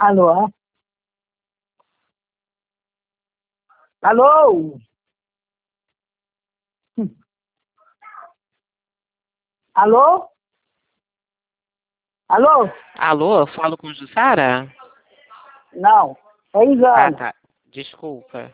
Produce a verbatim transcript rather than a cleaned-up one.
Alô? Alô? Hum. Alô? Alô? Alô, falo com Jussara? Não, é Ah, engano. tá. Desculpa.